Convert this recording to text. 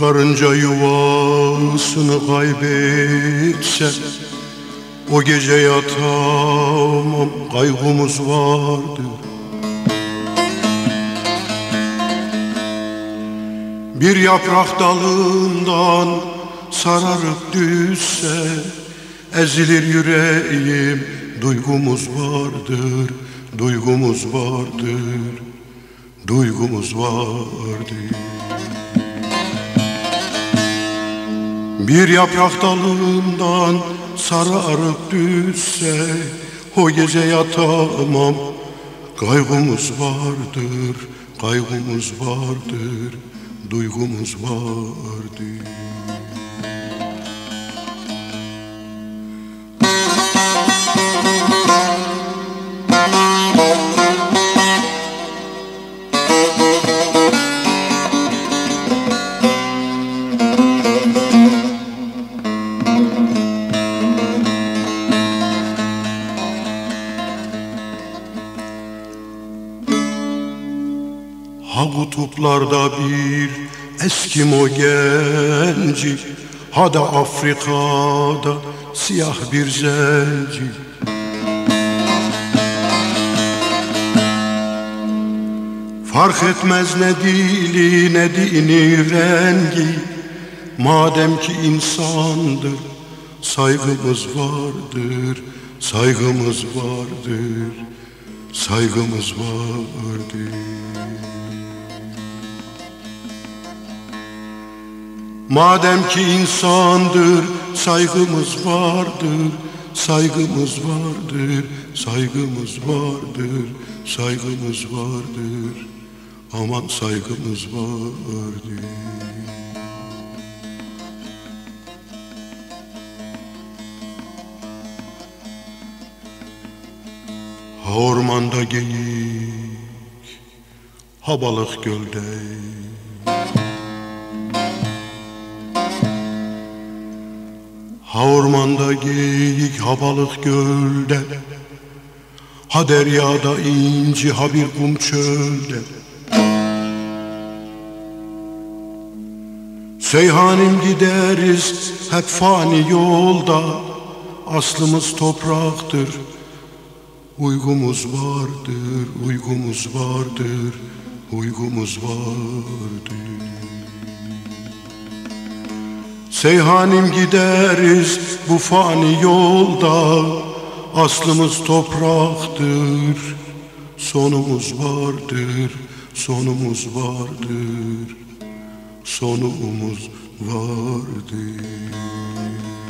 karınca yuvasını kaybetse o gece yatamam, kaygımız vardır. Bir yaprak dalından sararıp düşse ezilir yüreğim, duygumuz vardır, duygumuz vardır, duygumuz vardır. Bir yaprak dalından sararıp düşse o gece yatamam, kaygımız vardır, kaygımız vardır, duygumuz vardır. Ha kutuplarda bir Eskimo genci, ha da Afrika'da siyah bir zenci. Fark etmez ne dili ne dini rengi, madem ki insandır saygımız vardır, saygımız vardır, saygımız vardır. Madem ki insandır saygımız vardır, saygımız vardır, saygımız vardır, saygımız vardır, aman saygımız vardır. Ha ormanda geyik, ha balık gölde, ha ormanda geyik, ha balık gölde, ha deryada inci, ha bir kum çölde. Seyhanim gideriz hep fani yolda, aslımız topraktır, uygumuz vardır, uygumuz vardır, uygumuz vardır. Seyhanim gideriz bu fani yolda, aslımız topraktır, sonumuz vardır, sonumuz vardır, sonumuz vardır.